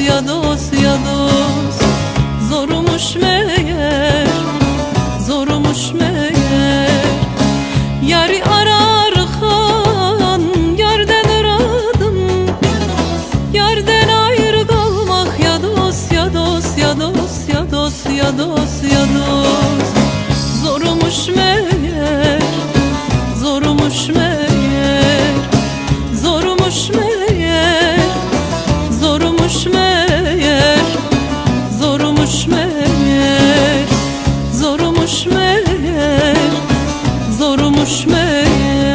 ya dost, ya dost. Zormuş meğer, zormuş meğer. Yari ararken yerden aradım, yerden ayrı kalmak ya dost, ya dost, ya dost, ya dost, ya dost, ya dost. Zormuş meğer, zormuş meğer, zormuş meğer, zormuş meğer, zormuş meğer, zormuş meğer, zormuş meğer.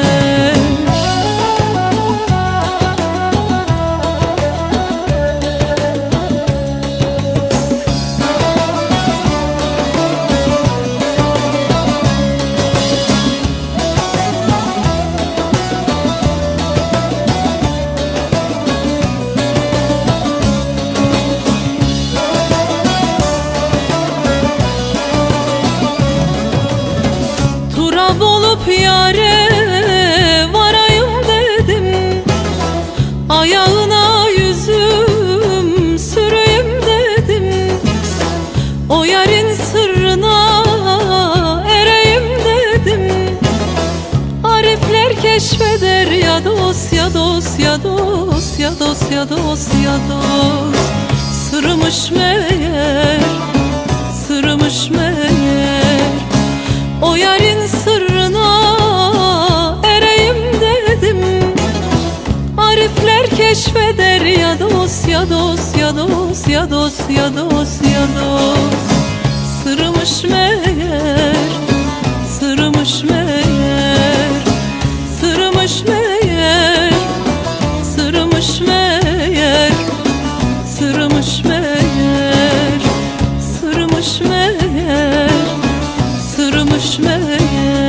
Turab olup yâre varayım dedim, ayağına yüzüm süreyim dedim. O yarın sırrına ereyim dedim. Arifler keşfeder ya dost, ya dost, ya dost, ya dost, ya dost, ya dost. Sırmış meğer, sırmış meğer. O yarın sırrına ereyim dedim. Arifler keşfeder ya dost, ya dost, ya dost, ya dost, ya dost, ya dost. Sırmış meğer, sırmış meğer, sırmış meğer, sırmış meğer, sırmış meğer, sırmış meğer, sırmış meğer.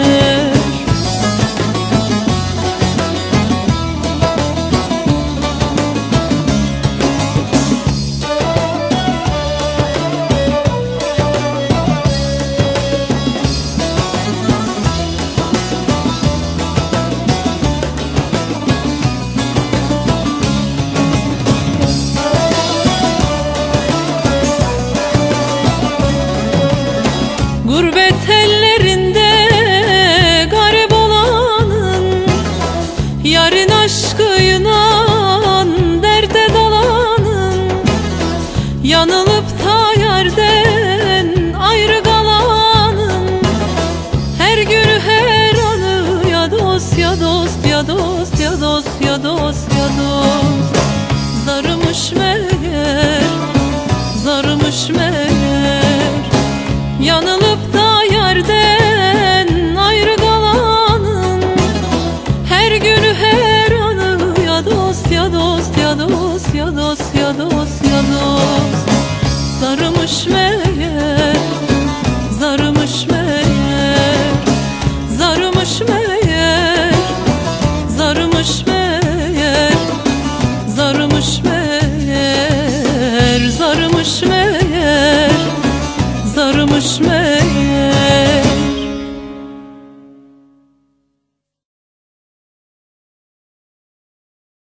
Gurbet ellerinde garip olanın, yarın aşkıyla derde dalanın, yanılıp da yerden ayrı kalanın, her günü her anı ya dost, ya dost, ya dost, ya dost, ya dost, ya dost. Zarımış meğer, zarımış meğer. Yanılıp da yerden ayrı kalanın, her günü her anı ya dost, ya dost, ya dost, ya dost, ya dost, ya dost. Zarımış meğer, zarımış meğer, zarımış meğer, zarımış meğer, zarımış meğer, zarımış meğer.